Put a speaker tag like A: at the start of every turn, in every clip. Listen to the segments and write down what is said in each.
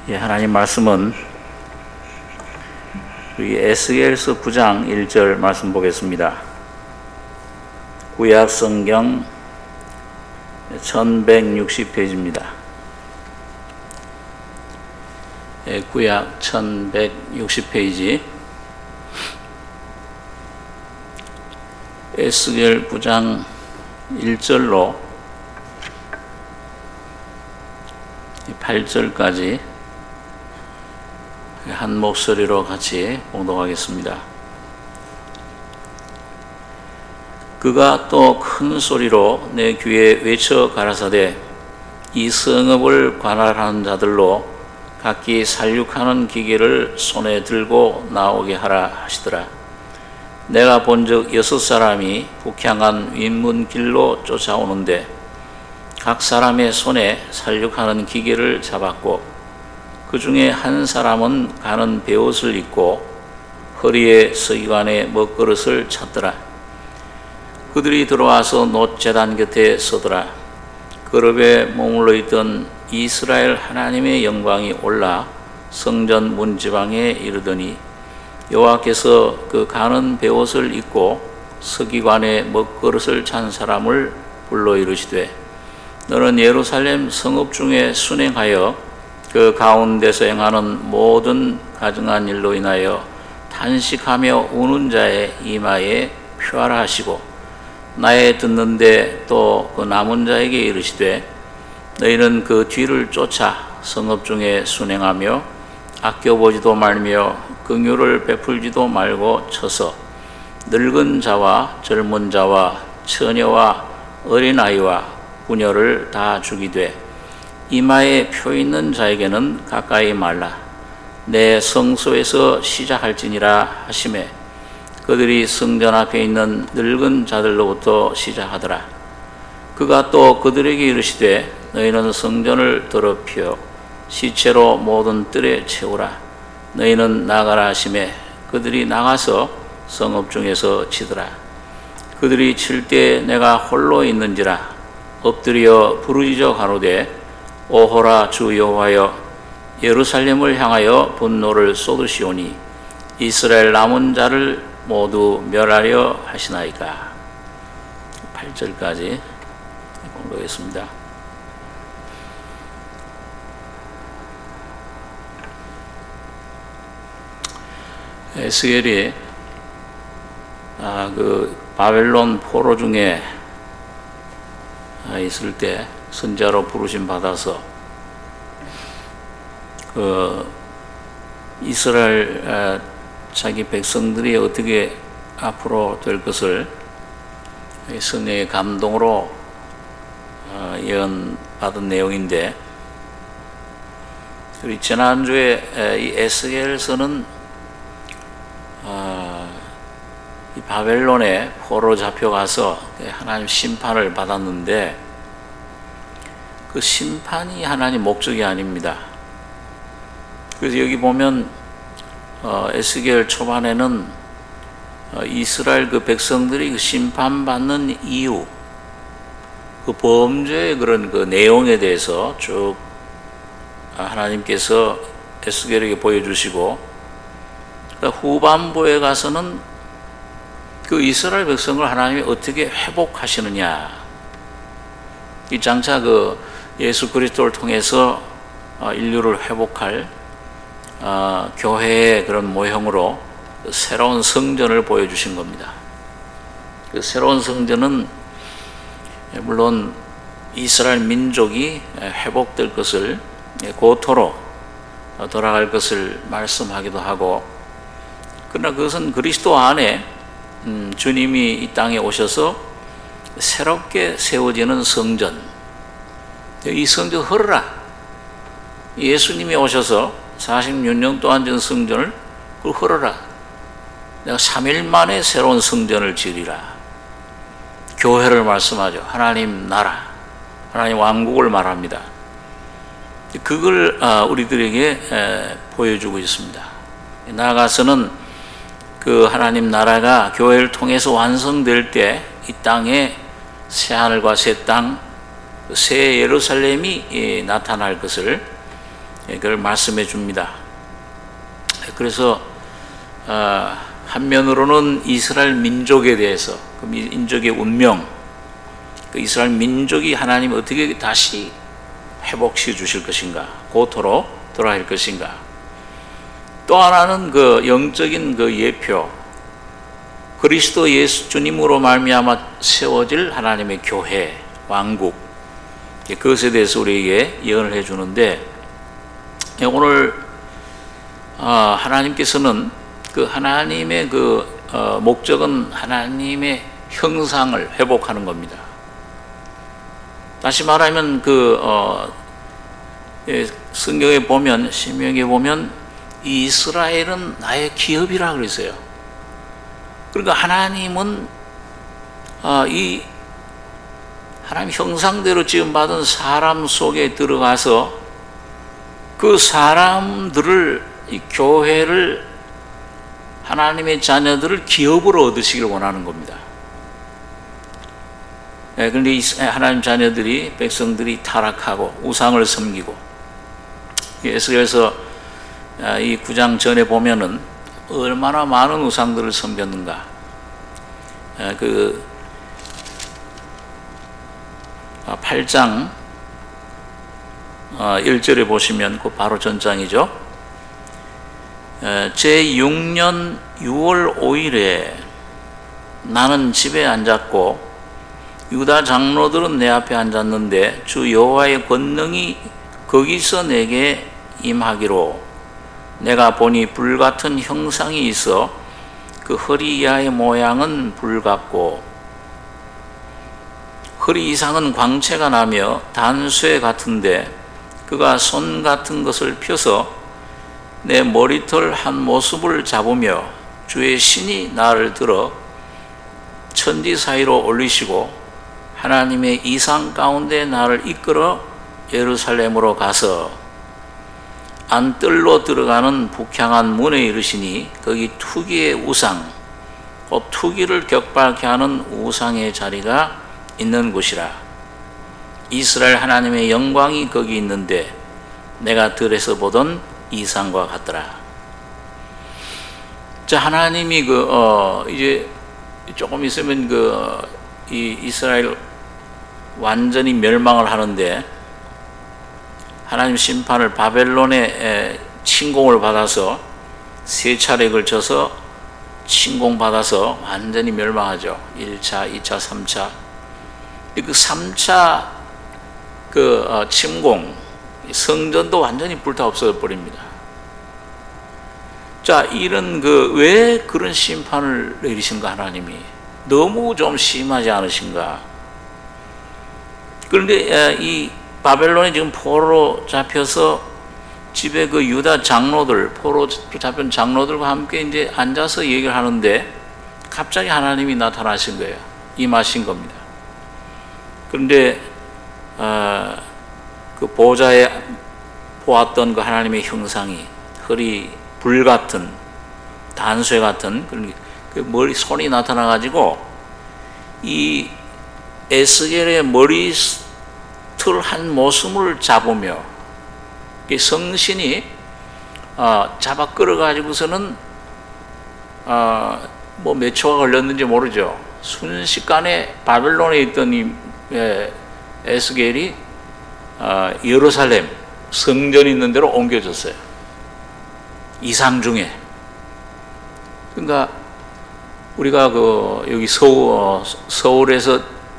A: 하나님 말씀은 우리 에스겔서 9장 1절 말씀 보겠습니다. 구약 성경 1160페이지입니다. 구약 1160페이지 에스겔 9장 1절로 8절까지 한 목소리로 같이 봉독하겠습니다. 그가 또 큰 소리로 내 귀에 외쳐 가라사대 이 성읍을 관할하는 자들로 각기 살육하는 기계를 손에 들고 나오게 하라 하시더라. 내가 본즉 6사람이 북향한 윗문길로 쫓아오는데 각 사람의 손에 살육하는 기계를 잡았고 그 중에 한 사람은 가는 베옷을 입고 허리에 서기관의 먹그릇을 찼더라. 그들이 들어와서 놋제단 곁에 서더라. 그룹에 머물러 있던 이스라엘 하나님의 영광이 올라 성전 문지방에 이르더니 여호와께서 그 가는 베옷을 입고 서기관의 먹그릇을 찬 사람을 불러 이르시되 너는 예루살렘 성읍 중에 순행하여 그 가운데서 행하는 모든 가증한 일로 인하여 탄식하며 우는 자의 이마에 표하라 하시고 나의 듣는데 또 그 남은 자에게 이르시되 너희는 그 뒤를 쫓아 성읍 중에 순행하며 아껴보지도 말며 긍휼을 베풀지도 말고 쳐서 늙은 자와 젊은 자와 처녀와 어린아이와 부녀를 다 죽이되 이마에 표 있는 자에게는 가까이 말라. 내 성소에서 시작할지니라 하시매 그들이 성전 앞에 있는 늙은 자들로부터 시작하더라. 그가 또 그들에게 이르시되 너희는 성전을 더럽히어 시체로 모든 뜰에 채우라. 너희는 나가라 하시매 그들이 나가서 성읍 중에서 치더라. 그들이 칠 때 내가 홀로 있는지라 엎드려 부르짖어 가로되 오호라 주 여호와여 예루살렘을 향하여 분노를 쏟으시오니 이스라엘 남은 자를 모두 멸하려 하시나이까. 8절까지 공부하겠습니다. 에스겔이 그 바벨론 포로 중에 있을 때 선자로 부르심 받아서 그 이스라엘 자기 백성들이 어떻게 앞으로 될 것을 성령의 감동으로 예언받은 내용인데 우리 지난주에 이 에스겔서는 이 바벨론에 포로 잡혀가서 하나님 심판을 받았는데 그 심판이 하나님 목적이 아닙니다. 그래서 여기 보면 에스겔 초반에는 이스라엘 그 백성들이 그 심판받는 이유, 그 범죄의 그런 그 내용에 대해서 쭉 하나님께서 에스겔에게 보여주시고 후반부에 가서는 그 이스라엘 백성을 하나님이 어떻게 회복하시느냐, 이 장차 그 예수 그리스도를 통해서 인류를 회복할 교회의 그런 모형으로 새로운 성전을 보여주신 겁니다. 그 새로운 성전은 물론 이스라엘 민족이 회복될 것을 고토로 돌아갈 것을 말씀하기도 하고, 그러나 그것은 그리스도 안에 주님이 이 땅에 오셔서 새롭게 세워지는 성전, 이 성전 헐어라. 예수님이 오셔서 46년 동안 전 성전을 헐어라. 내가 3일 만에 새로운 성전을 지으리라. 교회를 말씀하죠. 하나님 나라, 하나님 왕국을 말합니다. 그걸 우리들에게 보여주고 있습니다. 나아가서는 그 하나님 나라가 교회를 통해서 완성될 때 이 땅에 새하늘과 새 땅, 새 예루살렘이 나타날 것을 그걸 말씀해 줍니다. 그래서 한면으로는 이스라엘 민족에 대해서 그 민족의 운명, 그 이스라엘 민족이 하나님이 어떻게 다시 회복시켜 주실 것인가, 고토로 돌아갈 것인가. 또 하나는 그 영적인 그 예표, 그리스도 예수 주님으로 말미암아 세워질 하나님의 교회, 왕국, 그것에 대해서 우리에게 예언을 해주는데, 오늘 하나님께서는 그 하나님의 그 목적은 하나님의 형상을 회복하는 겁니다. 다시 말하면 성경에 보면, 신명기에 보면 이스라엘은 나의 기업이라 그랬어요. 그러니까 하나님은 이 하나님 형상대로 지음받은 사람 속에 들어가서 그 사람들을, 이 교회를, 하나님의 자녀들을 기업으로 얻으시길 원하는 겁니다. 그런데 하나님 자녀들이, 백성들이 타락하고 우상을 섬기고, 에스겔서 이 9장 전에 보면은 얼마나 많은 우상들을 섬겼는가. 그 8장 1절에 보시면 그 바로 전장이죠. 제6년 6월 5일에 나는 집에 앉았고 유다 장로들은 내 앞에 앉았는데 주 여호와의 권능이 거기서 내게 임하기로 내가 보니 불같은 형상이 있어 그 허리 이하의 모양은 불같고 허리 이상은 광채가 나며 단쇠 같은데 그가 손 같은 것을 펴서 내 머리털 한 모습을 잡으며 주의 신이 나를 들어 천지 사이로 올리시고 하나님의 이상 가운데 나를 이끌어 예루살렘으로 가서 안뜰로 들어가는 북향한 문에 이르시니 거기 투기의 우상, 곧 투기를 격발케 하는 우상의 자리가 있는 곳이라. 이스라엘 하나님의 영광이 거기 있는데 내가 들에서 보던 이상과 같더라. 자, 하나님이 이제 조금 있으면 이 이스라엘 완전히 멸망을 하는데 하나님 심판을 바벨론의 침공을 받아서 세 차례에 걸쳐서 침공받아서 완전히 멸망하죠. 1차, 2차, 3차. 그 3차 침공, 성전도 완전히 불타 없어져 버립니다. 자, 이런 왜 그런 심판을 내리신가, 하나님이? 너무 좀 심하지 않으신가? 그런데 이 바벨론에 지금 포로로 잡혀서 집에 그 유다 장로들, 포로 잡힌 장로들과 함께 이제 앉아서 얘기를 하는데 갑자기 하나님이 나타나신 거예요. 임하신 겁니다. 그런데 그 보좌에 보았던 그 하나님의 형상이 허리 불 같은, 단쇠 같은 그런 그 머리 손이 나타나 가지고 이 에스겔의 머리털 한 모습을 잡으며 성신이 잡아 끌어 가지고서는 뭐 몇 초가 걸렸는지 모르죠. 순식간에 바벨론에 있던 이 에스겔이 예루살렘 성전 있는 데로 옮겨졌어요. 이상 중에. 그러니까 우리가 여기 서울에서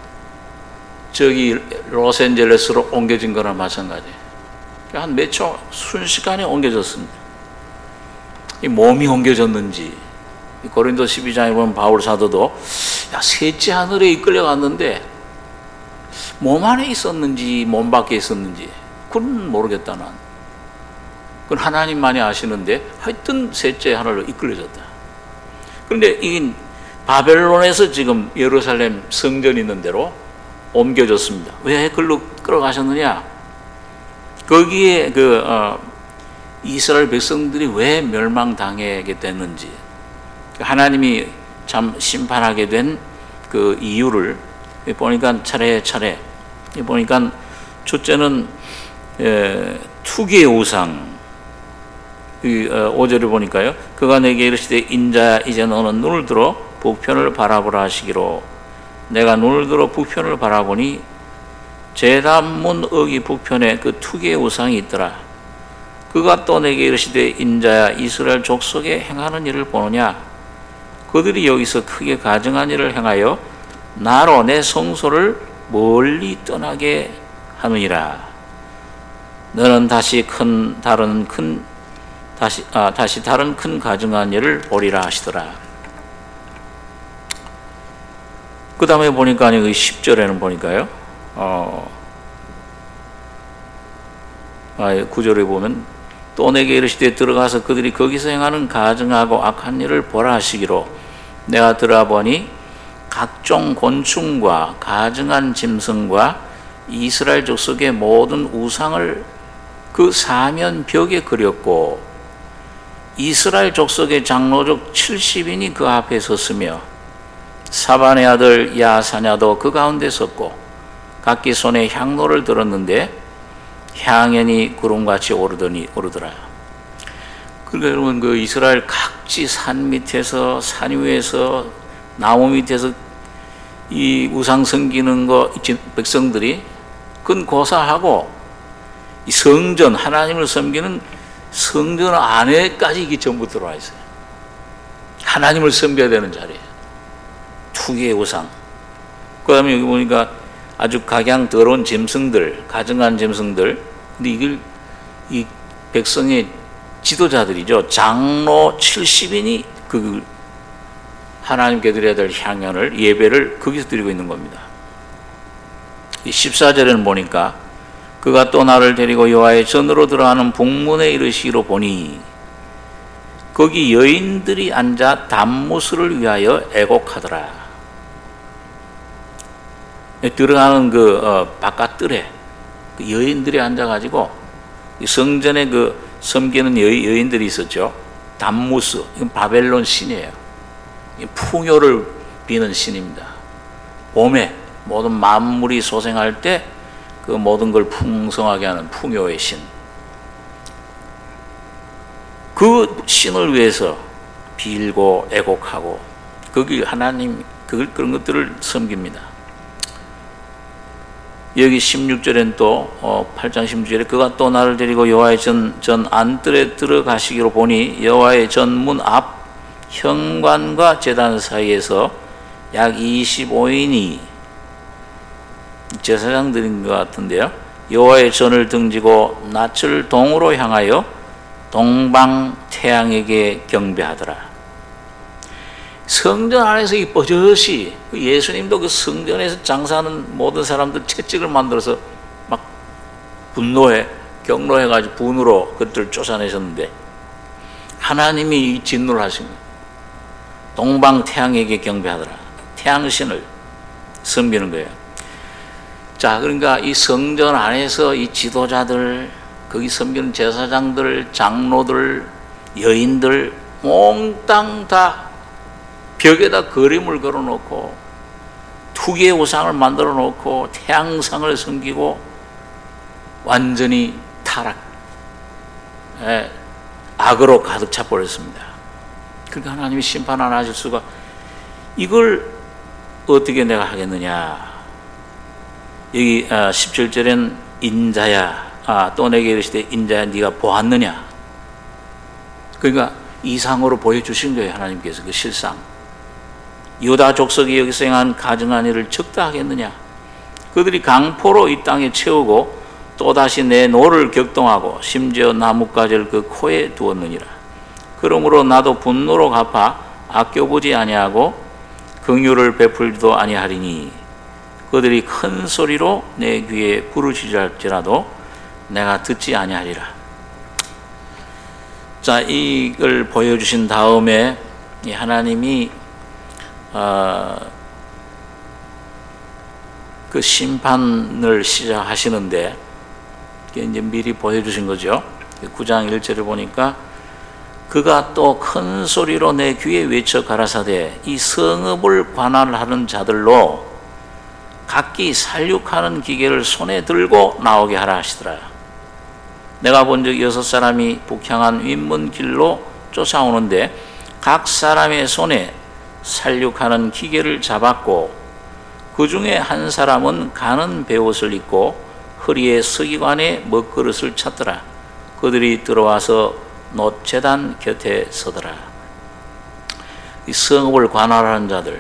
A: 저기 로스앤젤레스로 옮겨진 거나 마찬가지예요. 한 몇 초 순식간에 옮겨졌습니다. 이 몸이 옮겨졌는지, 고린도 12장에 보면 바울 사도도 셋째 하늘에 이끌려 갔는데 몸 안에 있었는지 몸 밖에 있었는지 그건 모르겠다. 난 그건 하나님만이 아시는데 하여튼 셋째 하늘로 이끌려졌다. 그런데 이 바벨론에서 지금 예루살렘 성전 있는 데로 옮겨졌습니다. 왜 그걸로 끌어가셨느냐? 거기에 이스라엘 백성들이 왜 멸망당하게 됐는지, 하나님이 참 심판하게 된 그 이유를 보니까 차례차례 보니까 첫째는 투기의 우상. 5절을 보니까요. 그가 내게 이르시되 인자야 이제 너는 눈을 들어 북편을 바라보라 하시기로 내가 눈을 들어 북편을 바라보니 제단문 어기 북편에 그 투기의 우상이 있더라. 그가 또 내게 이르시되 인자야 이스라엘 족속에 행하는 일을 보느냐. 그들이 여기서 크게 가증한 일을 행하여 나로 내 성소를 멀리 떠나게 하느니라. 너는 다시 다른 큰 가증한 일을 보리라 하시더라. 그 다음에 보니까 10절에는 보니까요. 9절에 보면 또 내게 이르시되 들어가서 그들이 거기서 행하는 가증하고 악한 일을 보라 하시기로 내가 들어보니 각종 곤충과 가증한 짐승과 이스라엘 족속의 모든 우상을 그 사면 벽에 그렸고 이스라엘 족속의 장로족 70인이 그 앞에 섰으며 사반의 아들 야사냐도 그 가운데 섰고 각기 손에 향로를 들었는데 향연이 구름같이 오르더라. 그러니까 여러분 그 이스라엘 각지 산 밑에서 산 위에서 나무 밑에서 이 우상 섬기는 거 백성들이 그건 고사하고 이 성전 하나님을 섬기는 성전 안에까지 이게 전부 들어와 있어요. 하나님을 섬겨야 되는 자리에 투기의 우상. 그 다음에 여기 보니까 아주 각양 더러운 짐승들, 가증한 짐승들. 근데 이걸 이 백성의 지도자들이죠. 장로 70인이 그 하나님께 드려야 될 향연을 예배를 거기서 드리고 있는 겁니다. 14절에는 보니까 그가 또 나를 데리고 여호와의 전으로 들어가는 북문에 이르시기로 보니 거기 여인들이 앉아 단무스를 위하여 애곡하더라. 들어가는 바깥 뜰에 여인들이 앉아가지고 성전에 섬기는 여인들이 있었죠. 단무스, 이건 바벨론 신이에요. 풍요를 비는 신입니다. 봄에 모든 만물이 소생할 때 그 모든 걸 풍성하게 하는 풍요의 신. 그 신을 위해서 빌고 애곡하고 거기 하나님 그런 것들을 섬깁니다. 여기 16절엔 또 8장 16절에 그가 또 나를 데리고 여호와의 전 안뜰에 들어가시기로 보니 여호와의 전문 앞 현관과 제단 사이에서 약 25인이 제사장들인 것 같은데요. 여호와의 전을 등지고 낯을 동으로 향하여 동방 태양에게 경배하더라. 성전 안에서 이 버젓이 예수님도 그 성전에서 장사하는 모든 사람들 채찍을 만들어서 막 경로해가지고 분으로 그들을 쫓아내셨는데 하나님이 이 진노를 하신 거예요. 동방 태양에게 경배하더라. 태양신을 섬기는 거예요. 자, 그러니까 이 성전 안에서 이 지도자들, 거기 섬기는 제사장들, 장로들, 여인들 몽땅 다 벽에다 그림을 걸어놓고 투기의 우상을 만들어 놓고 태양상을 섬기고 완전히 악으로 가득 차버렸습니다. 그러니까 하나님이 심판 안 하실 수가, 이걸 어떻게 내가 하겠느냐. 여기 17절엔 인자야, 또 내게 이르시되 인자야 네가 보았느냐. 그러니까 이상으로 보여주신 거예요. 하나님께서 그 실상. 유다 족속이 여기서 행한 가증한 일을 적다 하겠느냐. 그들이 강포로 이 땅에 채우고 또다시 내 노를 격동하고 심지어 나뭇가지를 그 코에 두었느니라. 그러므로 나도 분노로 갚아 아껴보지 아니하고 긍휼을 베풀지도 아니하리니 그들이 큰 소리로 내 귀에 부르짖을지라도 내가 듣지 아니하리라. 자, 이걸 보여주신 다음에 하나님이 그 심판을 시작하시는데 이제 미리 보여주신 거죠. 9장 1절을 보니까 그가 또 큰 소리로 내 귀에 외쳐 가라사대 이 성읍을 관할하는 자들로 각기 살육하는 기계를 손에 들고 나오게 하라 하시더라. 내가 본 적 6사람이 북향한 윗문길로 쫓아오는데 각 사람의 손에 살육하는 기계를 잡았고 그 중에 한 사람은 가는 베옷을 입고 허리에 서기관의 먹그릇을 찼더라. 그들이 들어와서 놋제단 곁에 서더라. 이 성읍을 관할하는 자들,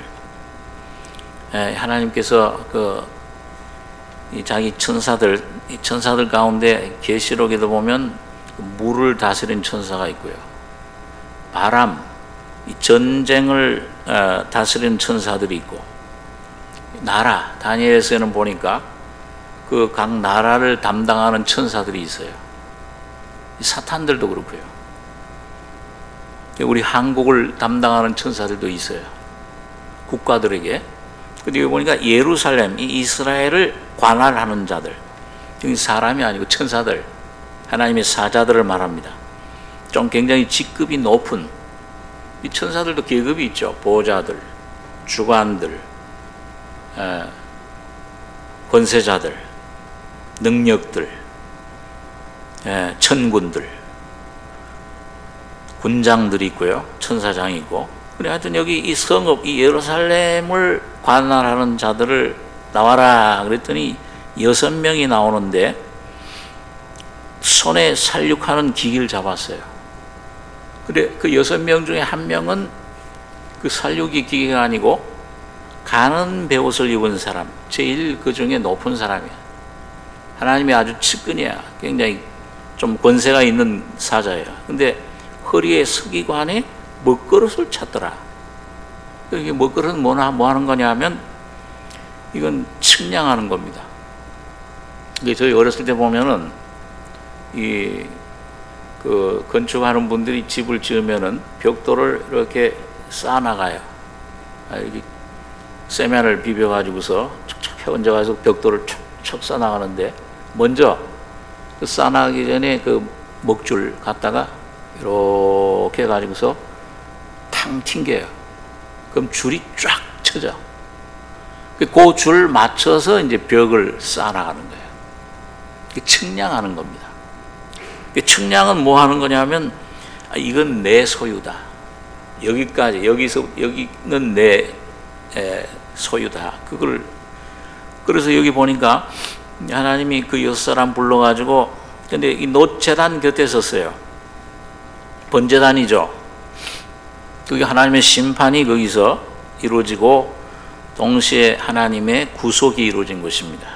A: 하나님께서 이 자기 천사들, 이 천사들 가운데 계시록에도 보면 물을 다스린 천사가 있고요. 바람, 이 전쟁을 다스리는 천사들이 있고, 나라, 다니엘서에는 보니까 그 각 나라를 담당하는 천사들이 있어요. 사탄들도 그렇고요. 우리 한국을 담당하는 천사들도 있어요. 국가들에게. 근데 여기 보니까 예루살렘, 이 이스라엘을 관할하는 자들, 여기 사람이 아니고 천사들, 하나님의 사자들을 말합니다. 좀 굉장히 직급이 높은, 이 천사들도 계급이 있죠. 보좌들, 주관들, 권세자들, 능력들, 천군들, 군장들이 있고요. 천사장이 있고. 그래, 하여튼 여기 이 성읍, 이 예루살렘을 관할하는 자들을 나와라 그랬더니 6명이 나오는데 손에 살육하는 기기를 잡았어요. 그래, 그 6명 중에 한 명은 그 살육이 기계가 아니고 가는 베옷을 입은 사람, 제일 그 중에 높은 사람이야. 하나님의 아주 측근이야. 굉장히 좀 권세가 있는 사자예요. 근데 허리에 서기관에 먹그릇을 찼더라. 이게 먹그릇은 뭐 하는 거냐 하면 이건 측량하는 겁니다. 이게 저희 어렸을 때 보면은 그 건축하는 분들이 집을 지으면은 벽돌을 이렇게 쌓아나가요. 이렇게 세면을 비벼가지고서 척척 얹어가지고 벽돌을 척 쌓아나가는데 먼저 그 쌓아나가기 전에 그 먹줄 갖다가 이렇게 해가지고서 탕 튕겨요. 그럼 줄이 쫙 쳐져. 그 줄 맞춰서 이제 벽을 쌓아나가는 거예요. 측량하는 겁니다. 측량은 뭐 하는 거냐면 이건 내 소유다. 여기까지, 여기는 내 소유다. 그래서 여기 보니까 하나님이 그 6사람 불러가지고, 근데 이 놋제단 곁에 섰어요. 번제단이죠. 그게 하나님의 심판이 거기서 이루어지고 동시에 하나님의 구속이 이루어진 것입니다.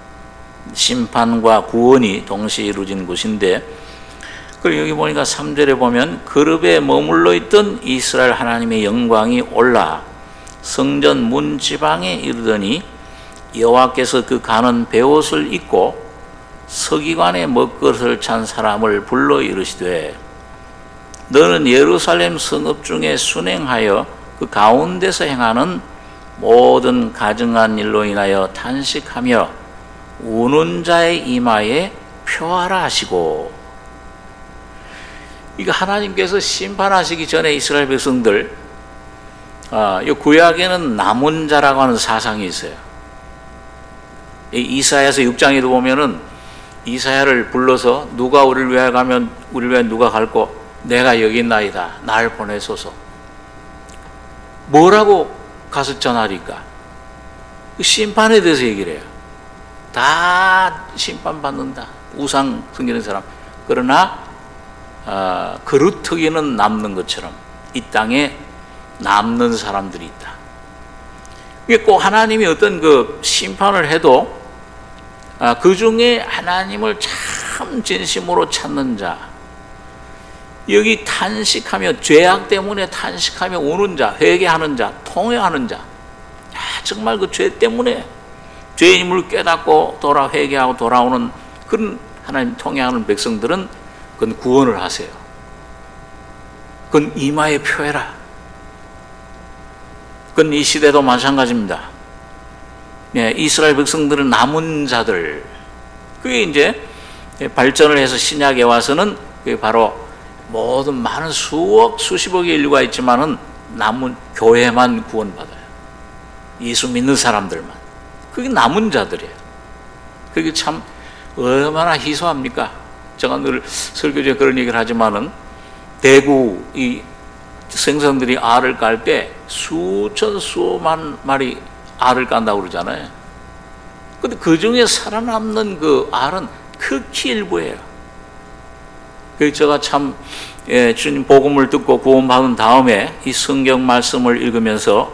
A: 심판과 구원이 동시에 이루어진 곳인데, 그리고 여기 보니까 3절에 보면 그룹에 머물러 있던 이스라엘 하나님의 영광이 올라 성전 문 지방에 이르더니 여호와께서 그 가는 베옷을 입고 서기관의 먹그릇을 찬 사람을 불러 이르시되 너는 예루살렘 성읍 중에 순행하여 그 가운데서 행하는 모든 가증한 일로 인하여 탄식하며 우는 자의 이마에 표하라 하시고. 이거 하나님께서 심판하시기 전에 이스라엘 백성들, 이 구약에는 남은 자라고 하는 사상이 있어요. 이사야서 6장에도 보면은 이사야를 불러서 누가 우리를 위하여 가면 우리를 위하여 누가 갈고 내가 여기 있나이다. 날 보내소서. 뭐라고 가서 전하리까? 심판에 대해서 얘기를 해요. 다 심판받는다. 우상 섬기는 사람. 그러나 그루터기는 남는 것처럼 이 땅에 남는 사람들이 있다. 이게 꼭 하나님이 어떤 그 심판을 해도 그 중에 하나님을 참 진심으로 찾는 자, 여기 탄식하며 죄악 때문에 탄식하며 우는 자, 회개하는 자, 통회하는 자, 정말 그 죄 때문에 죄인임을 깨닫고 회개하고 돌아오는 그런 하나님 통회하는 백성들은 그건 구원을 하세요. 그건 이마에 표해라. 그건 이 시대도 마찬가지입니다. 이스라엘 백성들은 남은 자들, 그게 이제 발전을 해서 신약에 와서는 그게 바로 모든 많은 수십억의 인류가 있지만은 남은 교회만 구원받아요. 예수 믿는 사람들만. 그게 남은 자들이에요. 그게 참 얼마나 희소합니까? 제가 늘 설교제 그런 얘기를 하지만은 대구 이 생선들이 알을 깔 때 수천 수만 마리 알을 깐다고 그러잖아요. 근데 그 중에 살아남는 그 알은 극히 일부예요. 그래서 제가 참 주님 복음을 듣고 구원받은 다음에 이 성경 말씀을 읽으면서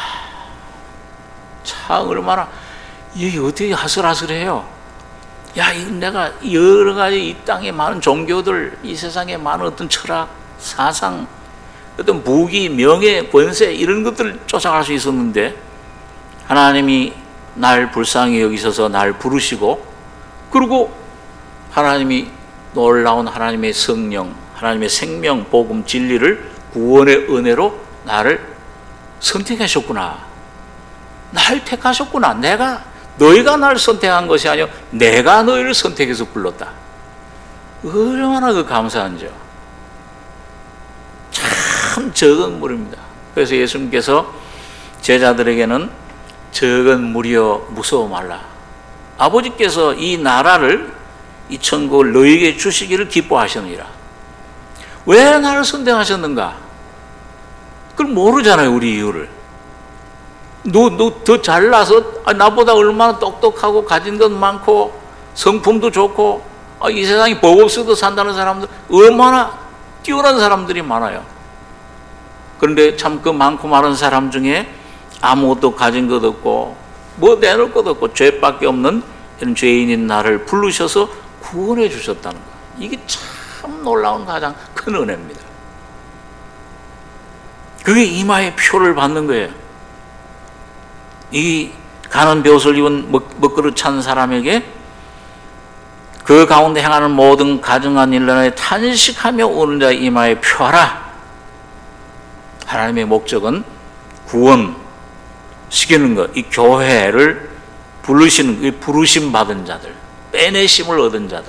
A: 참 얼마나 이게 어떻게 하슬하슬해요. 내가 여러 가지 이 땅에 많은 종교들, 이 세상에 많은 어떤 철학, 사상, 어떤 부귀, 명예, 권세 이런 것들을 쫓아갈 수 있었는데 하나님이 날 불쌍히 여기셔서 날 부르시고, 그리고 하나님이 놀라운 하나님의 성령, 하나님의 생명, 복음, 진리를 구원의 은혜로 나를 선택하셨구나. 날 택하셨구나. 너희가 날 선택한 것이 아니요 내가 너희를 선택해서 불렀다. 얼마나 그 감사한지요. 참 적은 무리입니다. 그래서 예수님께서 제자들에게는 적은 무리여 무서워 말라. 아버지께서 이 나라를, 이 천국을 너희에게 주시기를 기뻐하시느니라. 왜 나를 선택하셨는가? 그걸 모르잖아요, 우리 이유를. 너 더 잘나서 나보다 얼마나 똑똑하고 가진 것 많고 성품도 좋고 이 세상에 법 없어도 산다는 사람들 얼마나 뛰어난 사람들이 많아요. 그런데 참 그 많고 많은 사람 중에 아무것도 가진 것 없고 뭐 내놓을 것 없고 죄밖에 없는 이런 죄인인 나를 부르셔서 구원해 주셨다는 거. 이게 참 놀라운 가장 큰 은혜입니다. 그게 이마에 표를 받는 거예요. 이 가는 벼슬 입은 먹그릇 찬 사람에게 그 가운데 행하는 모든 가증한 일들에 탄식하며 오는 자의 이마에 표하라. 하나님의 목적은 구원시키는 것, 이 교회를 부르시는, 이 부르심 받은 자들, 빼내심을 얻은 자들.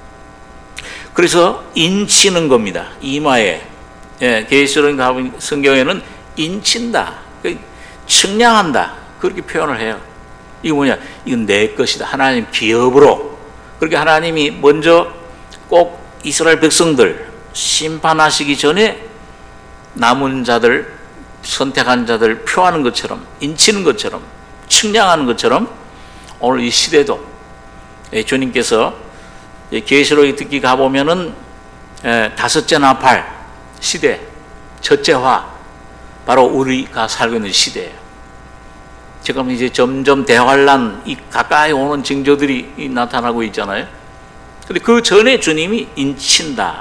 A: 그래서 인치는 겁니다. 이마에. 계시록 성경에는 인친다, 측량한다, 그렇게 표현을 해요. 이게 뭐냐? 이건 내 것이다. 하나님 기업으로. 그렇게 하나님이 먼저 꼭 이스라엘 백성들 심판하시기 전에 남은 자들, 선택한 자들 표하는 것처럼, 인치는 것처럼, 측량하는 것처럼 오늘 이 시대도 주님께서 계시록에 듣기 가보면은 다섯째 나팔 시대, 첫째화, 바로 우리가 살고 있는 시대예요. 지금 이제 점점 대환란, 이 가까이 오는 징조들이 나타나고 있잖아요. 근데 그 전에 주님이 인친다,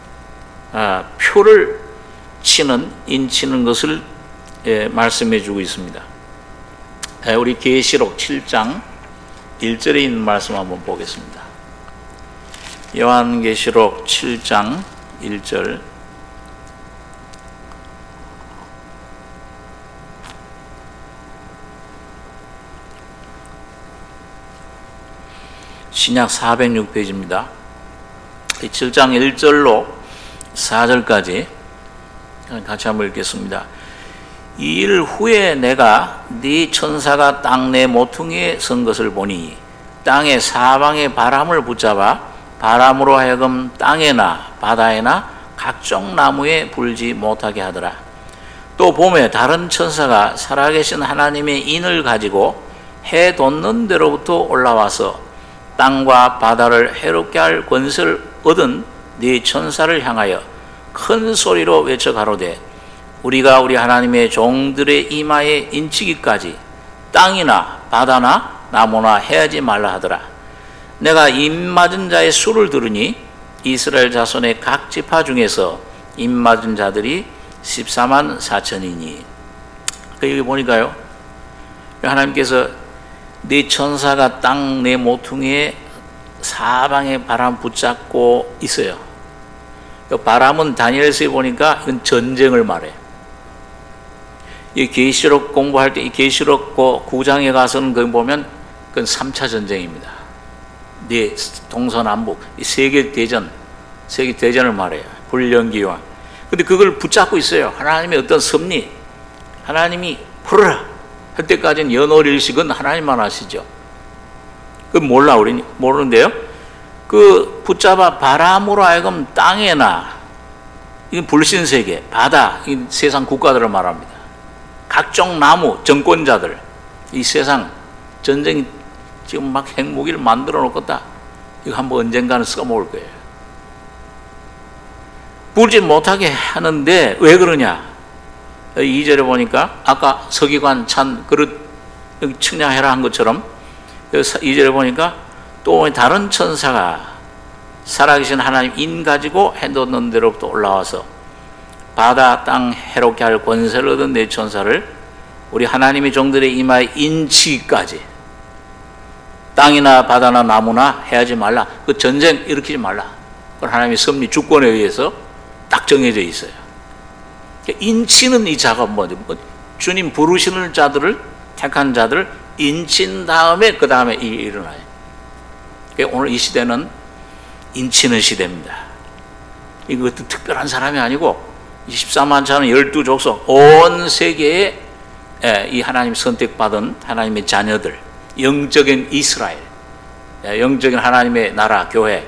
A: 표를 치는, 인치는 것을 말씀해 주고 있습니다. 우리 계시록 7장 1절에 있는 말씀 한번 보겠습니다. 요한계시록 7장 1절. 신약 406페이지입니다. 7장 1절로 4절까지 같이 한번 읽겠습니다. 이 일 후에 내가 네 천사가 땅 내 모퉁이에 선 것을 보니 땅의 사방의 바람을 붙잡아 바람으로 하여금 땅에나 바다에나 각종 나무에 불지 못하게 하더라. 또 봄에 다른 천사가 살아계신 하나님의 인을 가지고 해 돋는 데로부터 올라와서 땅과 바다를 해롭게 할 권세를 얻은 네 천사를 향하여 큰 소리로 외쳐 가로되 우리가 우리 하나님의 종들의 이마에 인치기까지 땅이나 바다나 나무나 해하지 말라 하더라. 내가 입맞은 자의 수를 들으니 이스라엘 자손의 각 지파 중에서 입맞은 자들이 14만 4천이니. 여기 보니까요, 하나님께서 네 천사가 땅 내 모퉁이에 사방에 바람 붙잡고 있어요. 바람은 다니엘서에 보니까 이건 전쟁을 말해요. 이 계시록 공부할 때 이 계시록 9장에 가서는 거기 보면 그건 3차 전쟁입니다. 네 동서남북 이 세계 대전을 말해요. 불령기와. 근데 그걸 붙잡고 있어요. 하나님의 어떤 섭리, 하나님이 풀어라 할 때까지는 연월일식은 하나님만 아시죠. 그 몰라, 우리는 모르는데요. 그 붙잡아 바람으로 하여금 땅에나, 이건 불신세계, 바다, 이 세상 국가들을 말합니다. 각종 나무, 정권자들, 이 세상 전쟁이 지금 막 핵무기를 만들어 놓겠다. 이거 한번 언젠가는 써먹을 거예요. 불지 못하게 하는데 왜 그러냐? 2절에 보니까 아까 서기관 찬 그릇 측량해라 한 것처럼 2절에 보니까 또 다른 천사가 살아계신 하나님 인 가지고 해놓는 데로부터 올라와서 바다 땅 해롭게 할 권세를 얻은 네 천사를 우리 하나님의 종들의 이마에 인치기까지, 땅이나 바다나 나무나 해하지 말라, 그 전쟁 일으키지 말라, 그건 하나님의 섭리 주권에 의해서 딱 정해져 있어요. 인치는 이 작업, 주님 부르시는 자들을, 택한 자들을 인친 다음에 그 다음에 일어나요. 오늘 이 시대는 인치는 시대입니다. 이거 어떤 특별한 사람이 아니고 14만 자는 12족속 온 세계에 이 하나님 선택받은 하나님의 자녀들, 영적인 이스라엘, 영적인 하나님의 나라, 교회들이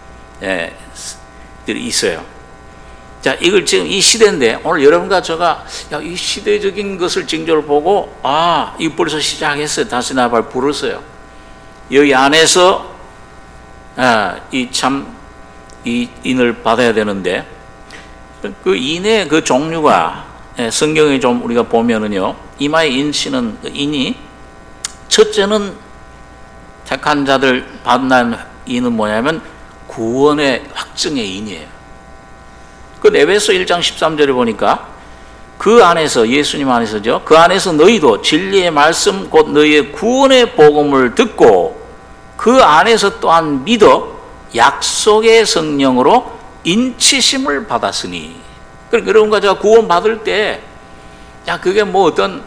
A: 있어요. 자, 이걸 지금 이 시대인데 오늘 여러분과 제가 이 시대적인 것을 징조를 보고 이거 벌써 시작했어요. 다시 나발 부르세요. 여기 안에서 이 인을 받아야 되는데 그 인의 그 종류가 성경에 좀 우리가 보면은요, 이마에 인치는 그 인이 첫째는 택한 자들 받는 인은 뭐냐면 구원의 확증의 인이에요. 그 에베소 1장 13절에 보니까 그 안에서, 예수님 안에서죠, 그 안에서 너희도 진리의 말씀 곧 너희의 구원의 복음을 듣고 그 안에서 또한 믿어 약속의 성령으로 인치심을 받았으니. 그러니까 여러분과 제가 구원 받을 때 그게 뭐 어떤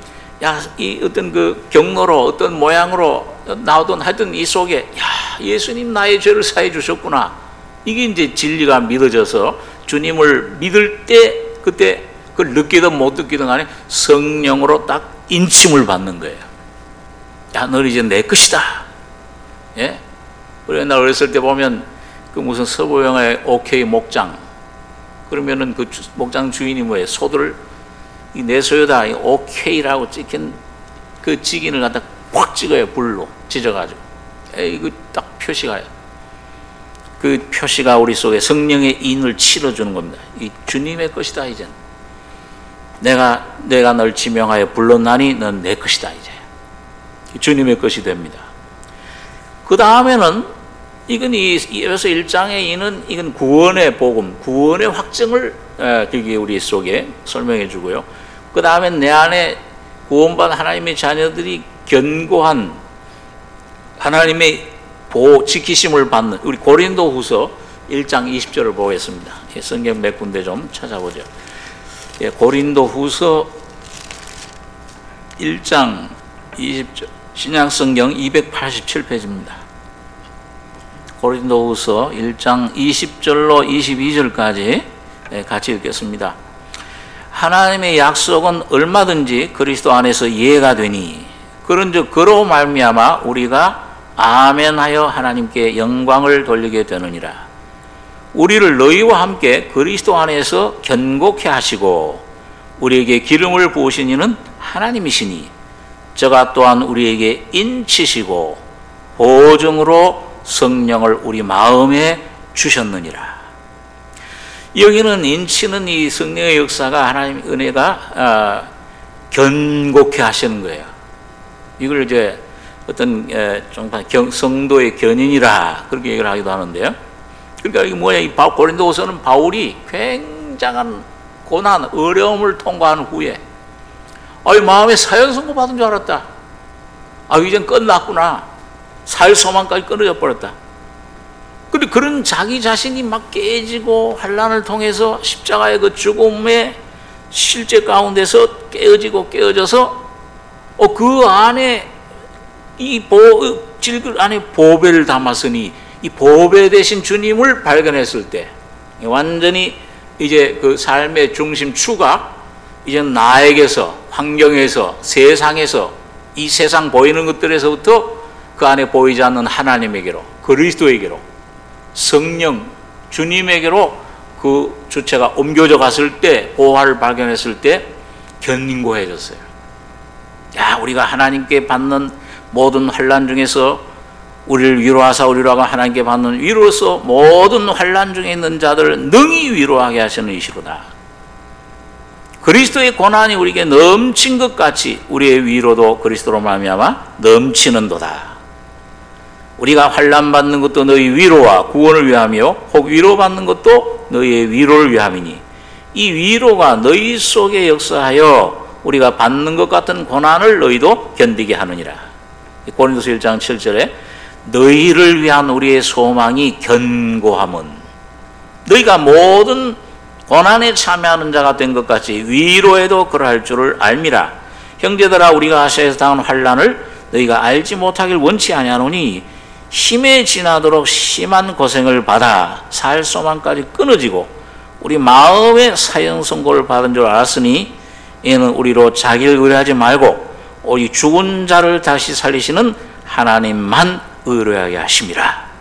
A: 그 경로로 어떤 모양으로 나오던 하여튼 이 속에 예수님 나의 죄를 사해 주셨구나, 이게 이제 진리가 믿어져서 주님을 믿을 때 그때 그걸 느끼든 못 느끼든 간에 성령으로 딱 인침을 받는 거예요. 너 이제 내 것이다. 예? 우리 옛날 어렸을 때 보면 그 무슨 서부 영화의 오케이 목장, 그러면은 그 목장 주인이 뭐예요? 소들을 내 소유다, 오케이라고 찍힌 그 직인을 갖다 확 찍어요. 불로 찢어가지고. 이거 딱 표시가, 그 표시가 우리 속에 성령의 인을 치러주는 겁니다. 이 주님의 것이다. 이제 내가 널 지명하여 불렀나니 넌 내 것이다. 이제 주님의 것이 됩니다. 그 다음에는 이건 이 에베소 1장의 인은 이건 구원의 복음, 구원의 확증을 여기 우리 속에 설명해 주고요. 그 다음에 내 안에 구원받은 하나님의 자녀들이 견고한 하나님의 지키심을 받는, 우리 고린도후서 1장 20절을 보겠습니다. 성경 몇 군데 좀 찾아보죠. 고린도후서 1장 20절, 신약성경 287페이지입니다. 고린도후서 1장 20절로 22절까지 같이 읽겠습니다. 하나님의 약속은 얼마든지 그리스도 안에서 이해가 되니 그런즉 그로 말미암아 우리가 아멘하여 하나님께 영광을 돌리게 되느니라. 우리를 너희와 함께 그리스도 안에서 견고케 하시고 우리에게 기름을 부으신 이는 하나님이시니 저가 또한 우리에게 인치시고 보증으로 성령을 우리 마음에 주셨느니라. 여기는 인치는 이 성령의 역사가, 하나님의 은혜가 견고케 하시는 거예요. 이걸 이제 어떤 성도의 견인이라 그렇게 얘기를 하기도 하는데요. 그러니까 이게 뭐야? 이 고린도후서는 바울이 굉장한 고난, 어려움을 통과한 후에 마음에 사형 선고 받은 줄 알았다. 이젠 끝났구나. 살 소망까지 끊어져 버렸다. 근데 그런 자기 자신이 막 깨지고 환난을 통해서 십자가의 그 죽음의 실제 가운데서 깨어져서 그 안에 질글 안에 보배를 담았으니 이 보배 대신 주님을 발견했을 때 완전히 이제 그 삶의 중심추가 이제 나에게서, 환경에서, 세상에서, 이 세상 보이는 것들에서부터 그 안에 보이지 않는 하나님에게로, 그리스도에게로 성령, 주님에게로 그 주체가 옮겨져 갔을 때, 보화를 발견했을 때 견고해졌어요. 야, 우리가 하나님께 받는 모든 환난 중에서 우리를 위로하사 우리라고 하나님께 받는 위로로서 모든 환난 중에 있는 자들을 능히 위로하게 하시는 이시로다. 그리스도의 고난이 우리에게 넘친 것 같이 우리의 위로도 그리스도로 말미암아 넘치는도다. 우리가 환난 받는 것도 너희 위로와 구원을 위하며 혹 위로받는 것도 너희의 위로를 위함이니 이 위로가 너희 속에 역사하여 우리가 받는 것 같은 고난을 너희도 견디게 하느니라. 고린도서 1장 7절에 너희를 위한 우리의 소망이 견고함은 너희가 모든 고난에 참여하는 자가 된 것 같이 위로에도 그러할 줄을 알미라. 형제들아, 우리가 아시아에서 당한 환난을 너희가 알지 못하길 원치 아니하노니 힘에 지나도록 심한 고생을 받아 살 소망까지 끊어지고 우리 마음의 사형 선고를 받은 줄 알았으니 이는 우리로 자기를 의뢰하지 말고 오직 죽은 자를 다시 살리시는 하나님만 의뢰하게 하심이라.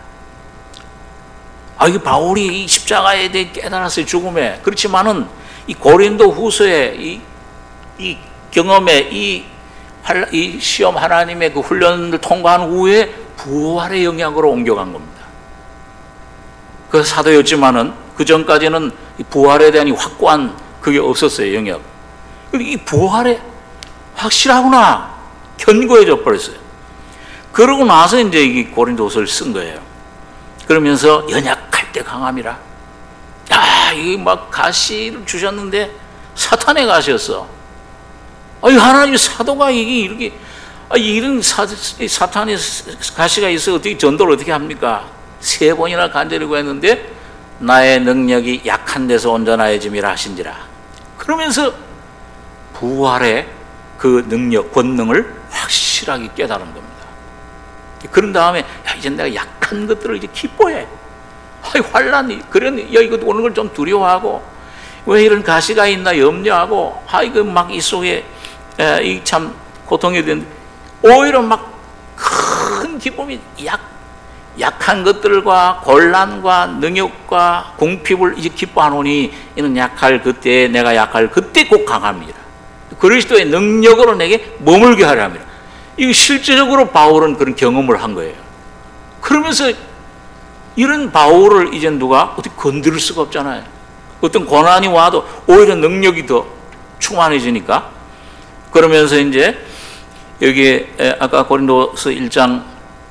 A: 이 바울이 이 십자가에 대해 깨달았어요. 죽음에. 그렇지만은 이 고린도 후서의 이 경험에 이 시험 하나님의 그 훈련을 통과한 후에 부활의 영향으로 옮겨간 겁니다. 그 사도였지만은 그 전까지는 부활에 대한 확고한 그게 없었어요. 영역. 이 부활에 확실하구나. 견고해져 버렸어요. 그러고 나서 이제 이 고린도서를 쓴 거예요. 그러면서 연약할 때 강함이라. 이게 막 가시를 주셨는데 사탄의 가시였어. 하나님 사도가 이게 이렇게 이런 사탄의 가시가 있어 어떻게 전도를 어떻게 합니까? 3번이나 간절히 구했는데 나의 능력이 약한 데서 온전하여짐이라 하신지라. 그러면서 부활의 그 능력, 권능을 확실하게 깨달은 겁니다. 그런 다음에 이제 내가 약한 것들을 이제 기뻐해. 환란이 이거 오는 걸 좀 두려워하고 왜 이런 가시가 있나 염려하고 이거 막 이 속에 이 참 고통이 되는데 오히려 막 큰 기쁨이 약한 것들과 곤란과 능욕과 궁핍을 이제 기뻐하노니 이는 약할 그때 내가 약할 그때 곧 강합니다. 그리스도의 능력으로 내게 머물게 하려 합니다. 이거 실제적으로 바울은 그런 경험을 한 거예요. 그러면서 이런 바울을 이제 누가 어떻게 건드릴 수가 없잖아요. 어떤 고난이 와도 오히려 능력이 더 충만해지니까. 그러면서 이제 여기에 아까 고린도서 1장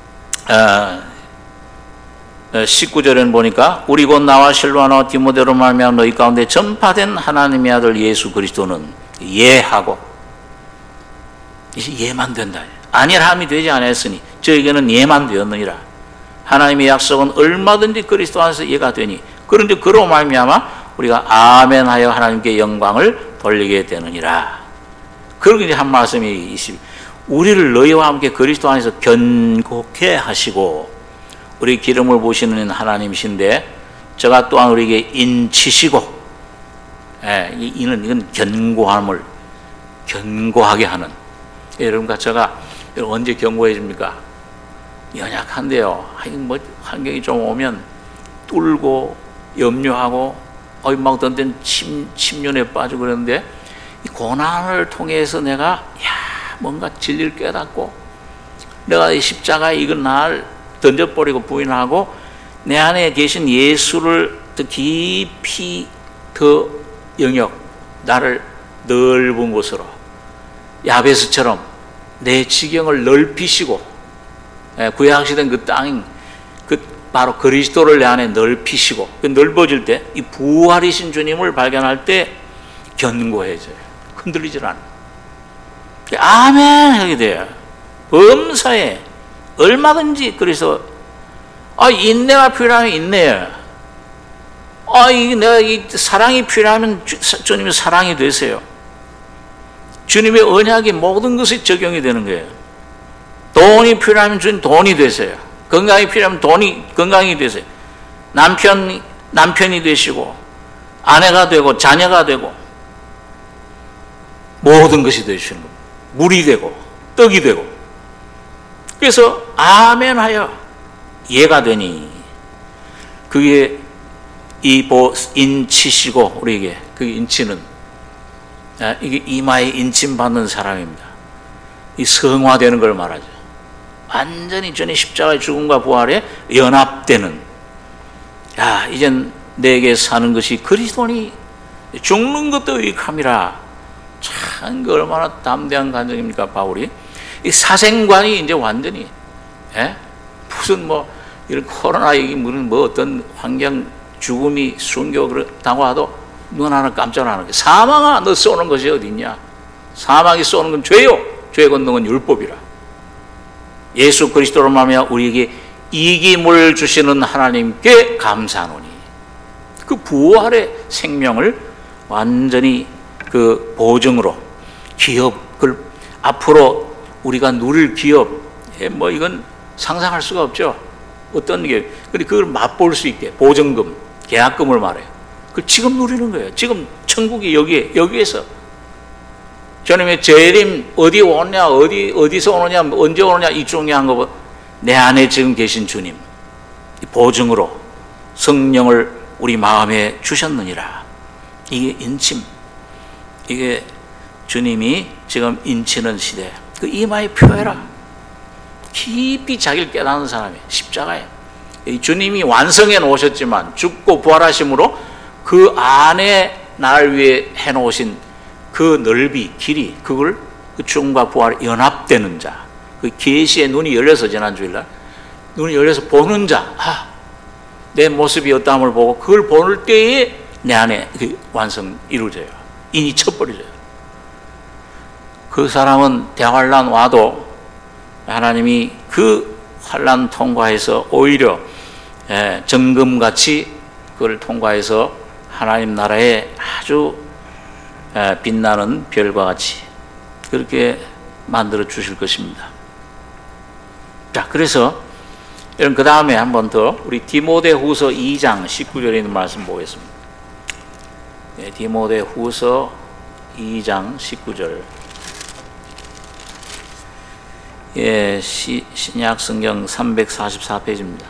A: 19절에는 보니까 우리 곧 나와 실로아나와 디모데로 말미암아 너희 가운데 전파된 하나님의 아들 예수 그리스도는 예하고 이제 예만 된다. 아니함이 되지 않았으니 저에게는 예만 되었느니라. 하나님의 약속은 얼마든지 그리스도 안에서 예가 되니 그런데 그로 말미암아 우리가 아멘하여 하나님께 영광을 돌리게 되느니라. 그러고 이제 한 말씀이 우리를 너희와 함께 그리스도 안에서 견고케 하시고 우리 기름을 부으시는 하나님이신데 저가 또한 우리에게 인치시고 이건 견고함을 견고하게 하는. 여러분과 제가 언제 견고해집니까? 연약한데요. 뭐 환경이 좀 오면 뚫고 염려하고 막 어떤 때는 침륜에 빠지고 그러는데 이 고난을 통해서 내가 뭔가 진리를 깨닫고 내가 이 십자가에 이건 날 던져버리고 부인하고 내 안에 계신 예수를 더 깊이 더 영역 나를 넓은 곳으로 야베스처럼 내 지경을 넓히시고 구약시된 그 땅 바로 그리스도를 내 안에 넓히시고 넓어질 때 이 부활이신 주님을 발견할 때 견고해져요. 흔들리질 않아요. 아멘 하게 돼요. 범사에 얼마든지. 그래서 인내가 필요하면 인내해요. 내가 이 사랑이 필요하면 주님의 사랑이 되세요. 주님의 언약이 모든 것이 적용이 되는 거예요. 돈이 필요하면 주님 돈이 되세요. 건강이 필요하면 건강이 되세요. 남편이 되시고 아내가 되고 자녀가 되고 모든 것이 되시는 겁니다. 물이 되고 떡이 되고. 그래서 아멘하여 예가 되니 그게 인치시고 우리에게 그 인치는 이게 이마에 인침 받는 사람입니다. 이 성화되는 걸 말하죠. 완전히 전에 십자가의 죽음과 부활에 연합되는, 이젠 내게 사는 것이 그리스도니 죽는 것도 유익함이라. 참 그 얼마나 담대한 간증입니까, 바울이. 이 사생관이 이제 완전히 무슨 이런 코로나 얘기, 뭐 어떤 환경 죽음이 순교 당하도 눈 하나 깜짝 안 하는 게, 사망아 너 쏘는 것이 어디 있냐? 사망이 쏘는 건 죄요. 죄 걷는 건 율법이라. 예수 그리스도로 말미암아 우리에게 이김을 주시는 하나님께 감사하노니. 그 부활의 생명을 완전히 그 보증으로 기업을 앞으로 우리가 누릴 기업, 이건 상상할 수가 없죠. 어떤 게, 근데 그걸 맛볼 수 있게 보증금, 계약금을 말해요. 그걸 지금 누리는 거예요. 지금 천국이 여기에서. 주님의 재림 어디 오냐, 어디서 오느냐, 언제 오느냐 이 중요한 거보다 내 안에 지금 계신 주님, 이 보증으로 성령을 우리 마음에 주셨느니라. 이게 인침, 이게 주님이 지금 인치는 시대. 그 이마에 표해라. 깊이 자기를 깨닫는 사람이 십자가에 주님이 완성해 놓으셨지만 죽고 부활하심으로 그 안에 나를 위해 해놓으신 그 넓이, 길이, 그걸 그 죽음과 부활에 연합되는 자, 그 계시의 눈이 열려서 지난주일날 눈이 열려서 보는 자, 내 모습이 어떠함을 보고 그걸 보는 때에 내 안에 그 완성 이루어져요. 인이 쳐버려져요. 그 사람은 대환란 와도 하나님이 그 환란 통과해서 오히려 정금같이 그걸 통과해서 하나님 나라에 아주 빛나는 별과 같이 그렇게 만들어 주실 것입니다. 자, 그래서 여러분 그 다음에 한 번 더 우리 디모데후서 2장 19절에 있는 말씀 보겠습니다. 디모데후서 2장 19절. 신약 성경 344페이지입니다.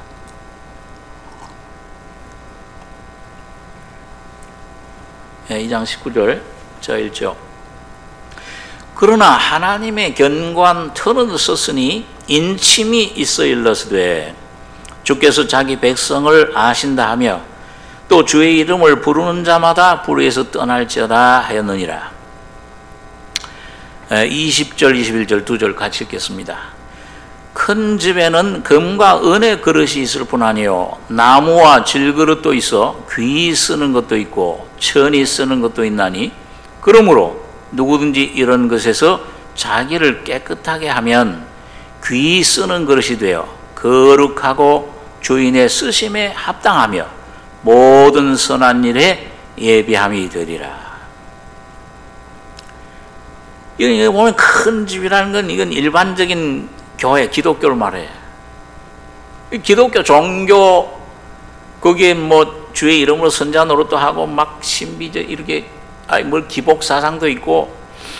A: 2장 19절 저 읽죠. 그러나 하나님의 견고한 터는 썼으니 인침이 있어 일러스되 주께서 자기 백성을 아신다 하며 또 주의 이름을 부르는 자마다 불의에서 떠날지어다 하였느니라. 20절 21절 두 절 같이 읽겠습니다. 큰 집에는 금과 은의 그릇이 있을 뿐 아니요 나무와 질그릇도 있어 귀 쓰는 것도 있고 천이 쓰는 것도 있나니 그러므로 누구든지 이런 것에서 자기를 깨끗하게 하면 귀 쓰는 그릇이 되어 거룩하고 주인의 쓰심에 합당하며 모든 선한 일에 예비함이 되리라. 이거 보면 큰 집이라는 건 이건 일반적인 교회, 기독교를 말해. 기독교 종교 거기에 주의 이름으로 선자 노릇도 하고 막 신비적 이렇게 기복 사상도 있고,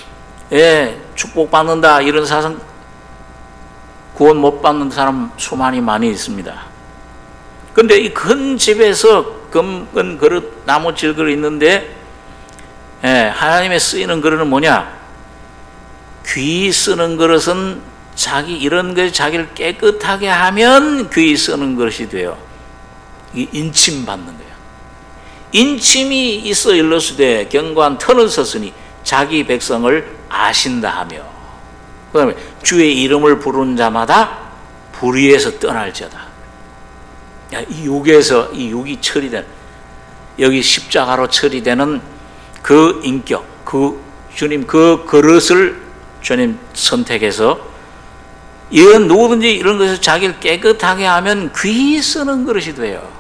A: 축복받는다 이런 사상, 구원 못 받는 사람 수많이 많이 있습니다. 근데 이 큰 집에서 금은 그릇, 나무 질그릇 있는데, 하나님의 쓰이는 그릇은 뭐냐? 귀 쓰는 그릇은 이런 것에 자기를 깨끗하게 하면 귀 쓰는 그릇이 돼요. 이 인침 받는 거예요. 인침이 있어 일러스되 견고한 터는 섰으니 자기 백성을 아신다 하며, 그 다음에 주의 이름을 부르는 자마다 불의에서 떠날지어다. 이 육이 처리된, 여기 십자가로 처리되는 그 인격, 그 주님 그 그릇을 주님 선택해서 이런 누구든지 이런 것을 자기를 깨끗하게 하면 귀 쓰는 그릇이 돼요.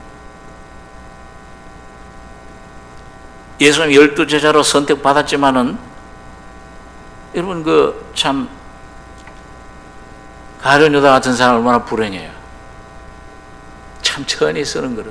A: 예수님 12제자로 선택받았지만은 여러분 참 가룟 유다 같은 사람 얼마나 불행해요. 참 천히 쓰는 그릇.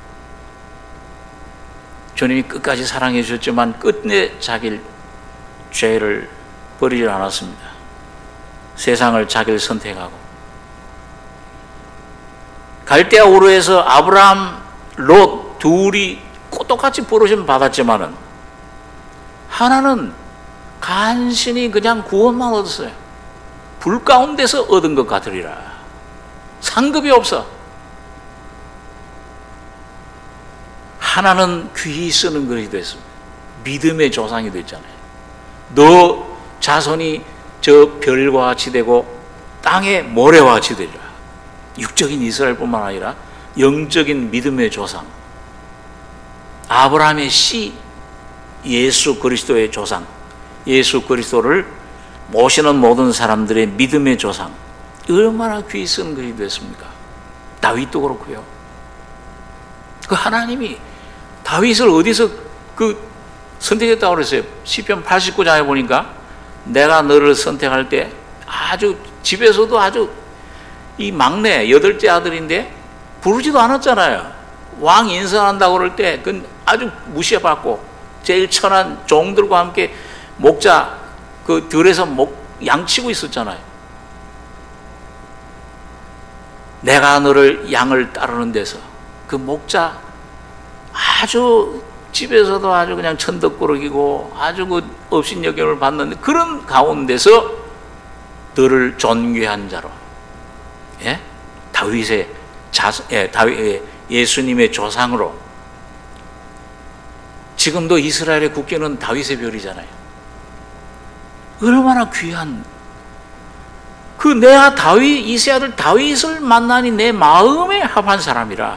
A: 주님이 끝까지 사랑해 주셨지만 끝내 자기를 죄를 버리지 않았습니다. 세상을 자기를 선택하고 갈대아 우르에서 아브라함 롯 둘이 똑같이 부르심 받았지만은 하나는 간신히 그냥 구원만 얻었어요. 불 가운데서 얻은 것 같으리라. 상급이 없어. 하나는 귀히 쓰는 것이 됐습니다. 믿음의 조상이 됐잖아요. 너 자손이 저 별과 같이 되고 땅의 모래와 같이 되리라. 육적인 이스라엘뿐만 아니라 영적인 믿음의 조상, 아브라함의 씨, 예수 그리스도의 조상, 예수 그리스도를 모시는 모든 사람들의 믿음의 조상, 얼마나 귀히 쓴 것이 됐습니까? 다윗도 그렇고요. 그 하나님이 다윗을 어디서 선택했다고 그랬어요? 시편 89장에 보니까 내가 너를 선택할 때 아주 집에서도 아주 이 막내 8째 아들인데 부르지도 않았잖아요. 왕 인선한다고 그럴 때 그건 아주 무시해받고 제일 천한 종들과 함께 목자 그 들에서 양치고 있었잖아요. 내가 너를 양을 따르는 데서 그 목자 아주 집에서도 아주 그냥 천덕꾸러기고 아주 그 업신여김을 받는 그런 가운데서 너를 존귀한 자로, 예? 다윗의 예수님의 조상으로. 지금도 이스라엘의 국기는 다윗의 별이잖아요. 얼마나 귀한, 내가 이 세 아들 다윗을 만나니 내 마음에 합한 사람이라.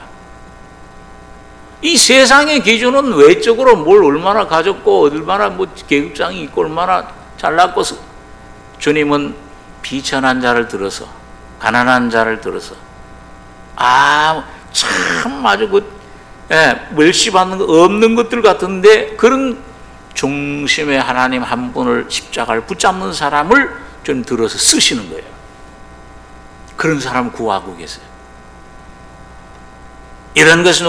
A: 이 세상의 기준은 외적으로 뭘 얼마나 가졌고 얼마나 계급장이 있고 얼마나 잘났고, 주님은 비천한 자를 들어서, 가난한 자를 들어서 참 아주 멸시받는 거 없는 것들 같은데 그런 중심의 하나님 한 분을 십자가를 붙잡는 사람을 좀 들어서 쓰시는 거예요. 그런 사람을 구하고 계세요. 이런 것은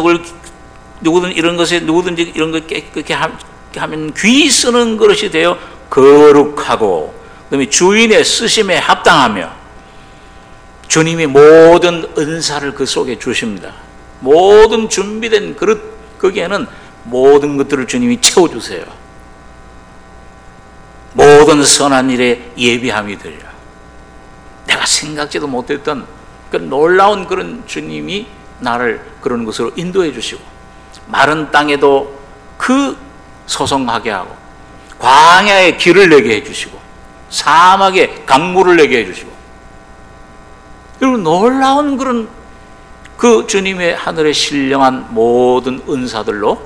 A: 누구든지 이런 걸 깨끗게 하면 귀히 쓰는 그릇이 되어 거룩하고, 그다음에 주인의 쓰심에 합당하며, 주님이 모든 은사를 그 속에 주십니다. 모든 준비된 그릇, 거기에는 모든 것들을 주님이 채워주세요. 모든 선한 일에 예비함이 되리라. 내가 생각지도 못했던 그 놀라운 그런 주님이 나를 그런 것으로 인도해 주시고, 마른 땅에도 그 소성하게 하고, 광야에 길을 내게 해 주시고, 사막에 강물을 내게 해 주시고, 여러분 놀라운 그런 그 주님의 하늘에 신령한 모든 은사들로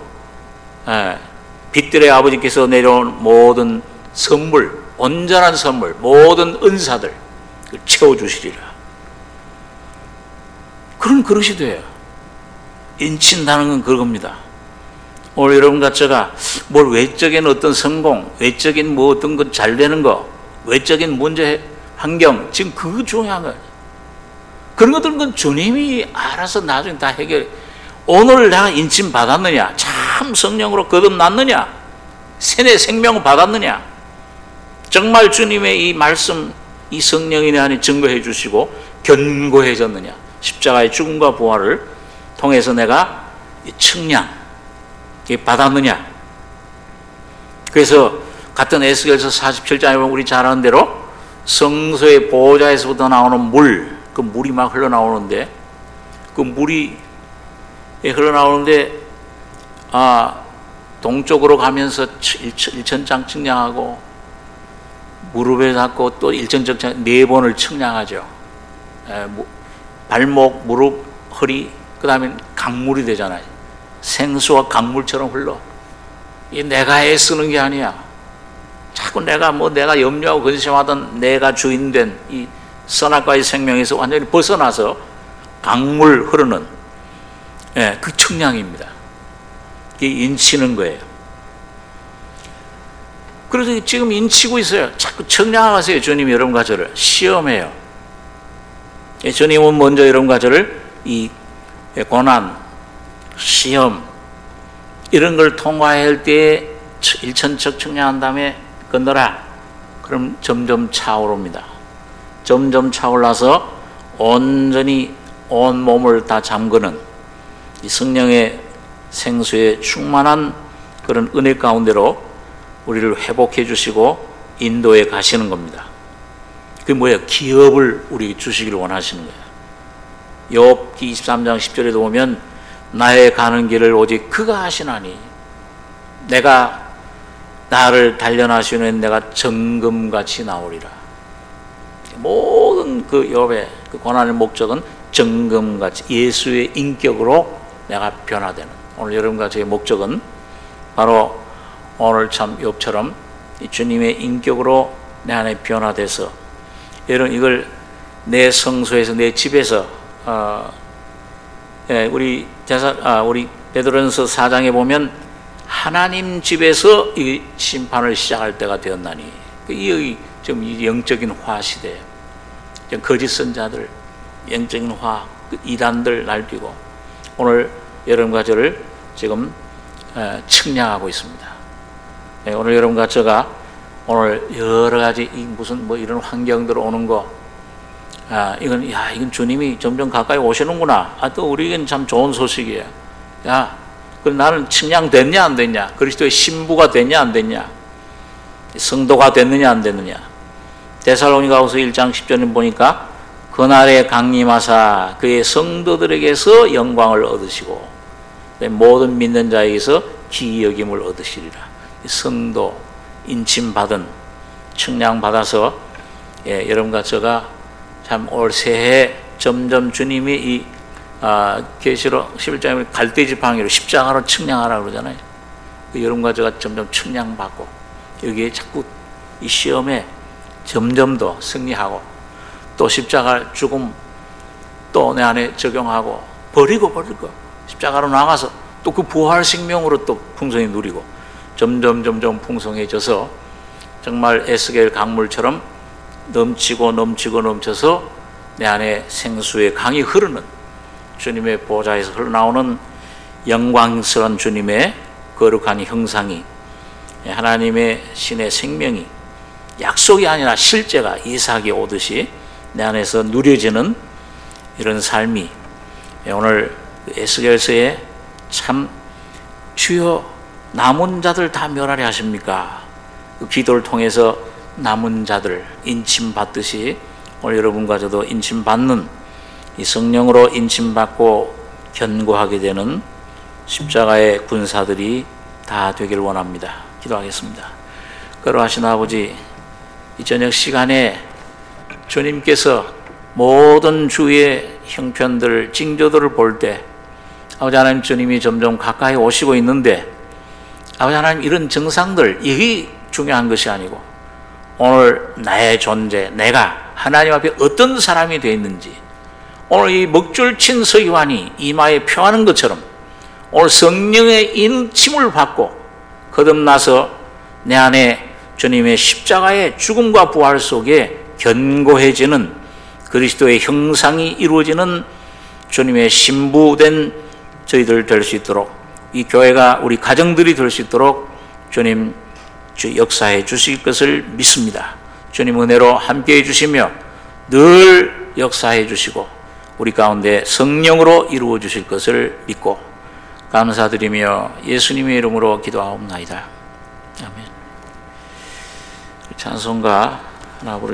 A: 빛들의 아버지께서 내려온 모든 선물, 온전한 선물, 모든 은사들 채워주시리라. 그런 그릇이 돼요. 인친다는 건 그겁니다. 오늘 여러분과 제가 뭘 외적인 어떤 성공, 외적인 어떤 것 잘 되는 거, 외적인 문제, 환경, 지금 그거 중요한 거예요. 그런 것들은 주님이 알아서 나중에 다 해결해. 오늘 내가 인침 받았느냐, 참 성령으로 거듭났느냐, 세뇌 생명을 받았느냐, 정말 주님의 이 말씀, 이 성령이 내 안에 증거해 주시고 견고해졌느냐, 십자가의 죽음과 부활을 통해서 내가 측량 받았느냐. 그래서 같은 에스겔서 47장에 보면 우리 잘 아는 대로 성소의 보호자에서부터 나오는 물, 그 물이 막 흘러나오는데, 그 물이 흘러나오는데 동쪽으로 가면서 일천장 측량하고 무릎에 닿고 또 일천장 4번을 측량하죠. 발목, 무릎, 허리, 그 다음에 강물이 되잖아요. 생수와 강물처럼 흘러. 이 내가 애쓰는 게 아니야. 자꾸 내가 염려하고 근심하던 내가 주인된 이 선악과의 생명에서 완전히 벗어나서 강물 흐르는 그 측량입니다. 이게 인치는 거예요. 그래서 지금 인치고 있어요. 자꾸 측량하세요. 주님이 여러분과 저를 시험해요. 주님은 먼저 여러분과 저를 이 고난, 시험 이런 걸 통과할 때 일천척 측량한 다음에 건너라. 그럼 점점 차오릅니다. 점점 차올라서 온전히 온 몸을 다 잠그는 이 성령의 생수의 충만한 그런 은혜 가운데로 우리를 회복해 주시고 인도해 가시는 겁니다. 그게 뭐예요? 기업을 우리에게 주시기를 원하시는 거예요. 욥기 23장 10절에도 보면 나의 가는 길을 오직 그가 하시나니 내가 나를 단련하시는 내가 정금같이 나오리라. 모든 그 욥의 그 고난의 목적은 정금같이 예수의 인격으로 내가 변화되는, 오늘 여러분과 저의 목적은 바로 오늘 참 욥처럼 주님의 인격으로 내 안에 변화돼서, 여러분 이걸 내 성소에서 내 집에서 우리 베드로전서 4장에 보면 하나님 집에서 이 심판을 시작할 때가 되었나니, 이 지금 이 영적인 화 시대에 거짓 선자들, 영적인 화 이단들 날뛰고 오늘 여러분과 저를 지금 측량하고 있습니다. 오늘 여러분과 저가 오늘 여러 가지 무슨 뭐 이런 환경들 오는 거, 이건 주님이 점점 가까이 오시는구나. 또 우리에겐 참 좋은 소식이에요. 그럼 나는 측량됐냐 안 됐냐? 그리스도의 신부가 됐냐 안 됐냐? 성도가 됐느냐 안 됐느냐? 데살로니가후서 1장 10절에 보니까 그날에 강림하사 그의 성도들에게서 영광을 얻으시고 모든 믿는 자에게서 기여김을 얻으시리라. 성도 인침받은, 측량받아서 여러분과 저가 참 올 새해 점점 주님이 이 계시록 11장에 갈대지팡이로 십자가로 측량하라고 그러잖아요. 여러분과 저가 점점 측량받고 여기에 자꾸 이 시험에 점점 더 승리하고 또 십자가 죽음 또 내 안에 적용하고 버리고 십자가로 나가서 또 그 부활 생명으로 또 풍성히 누리고 점점 풍성해져서 정말 에스겔 강물처럼 넘쳐서 내 안에 생수의 강이 흐르는, 주님의 보좌에서 흘러나오는 영광스러운 주님의 거룩한 형상이, 하나님의 신의 생명이 약속이 아니라 실제가 이삭이 오듯이 내 안에서 누려지는 이런 삶이, 오늘 에스겔서에 참 주여 남은 자들 다 멸하리 하십니까? 그 기도를 통해서 남은 자들 인침받듯이 오늘 여러분과 저도 인침받는, 이 성령으로 인침받고 견고하게 되는 십자가의 군사들이 다 되길 원합니다. 기도하겠습니다. 거룩하신 아버지, 이 저녁 시간에 주님께서 모든 주의 형편들, 징조들을 볼 때 아버지 하나님, 주님이 점점 가까이 오시고 있는데 아버지 하나님, 이런 증상들, 이게 중요한 것이 아니고 오늘 나의 존재, 내가 하나님 앞에 어떤 사람이 되어 있는지, 오늘 이 먹줄 친 서기관이 이마에 표하는 것처럼 오늘 성령의 인침을 받고 거듭나서 내 안에 주님의 십자가의 죽음과 부활 속에 견고해지는 그리스도의 형상이 이루어지는 주님의 신부된 저희들 될 수 있도록, 이 교회가 우리 가정들이 될 수 있도록 주님 주 역사해 주실 것을 믿습니다. 주님 은혜로 함께해 주시며 늘 역사해 주시고 우리 가운데 성령으로 이루어 주실 것을 믿고 감사드리며 예수님의 이름으로 기도하옵나이다. 아멘. 찬송가 하나 부르